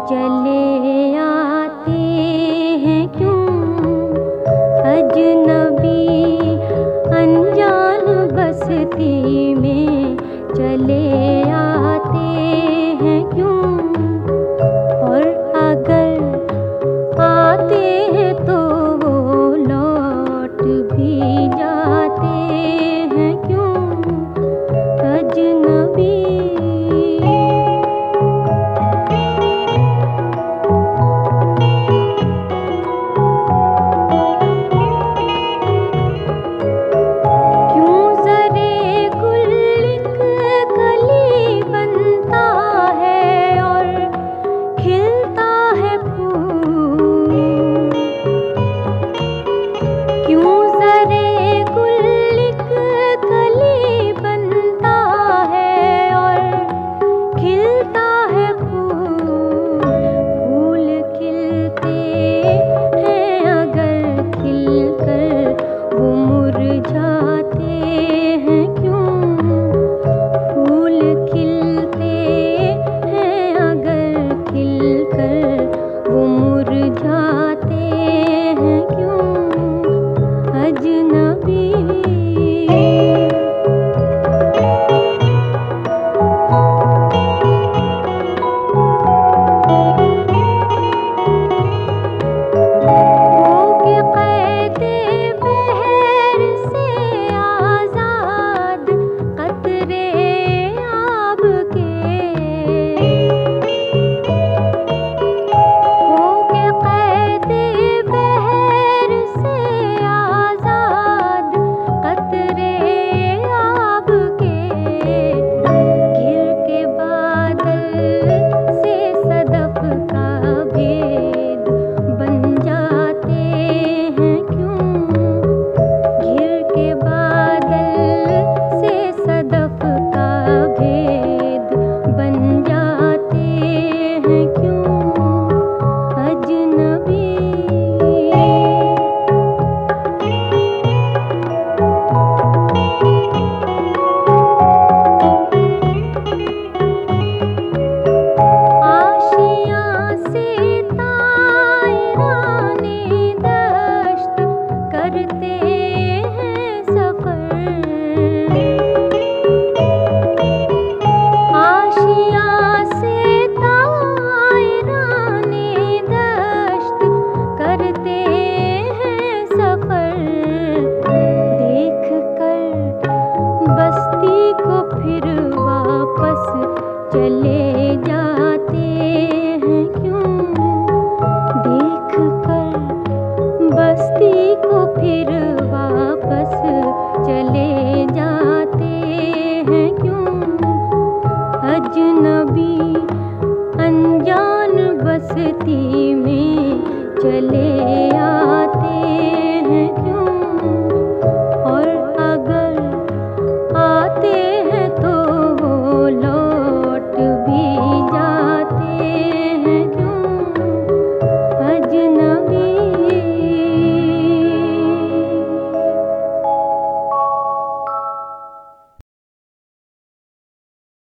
चले आते हैं क्यों अजनबी अनजान बस्ती में चले आते हैं क्यों। और अगर आते हैं तो वो लौट भी जाते हैं क्यों अजनबी। चले जाते हैं क्यों देख कर बस्ती को फिर वापस चले जाते हैं क्यों अजनबी अनजान बस्ती में चले आते हैं क्यों।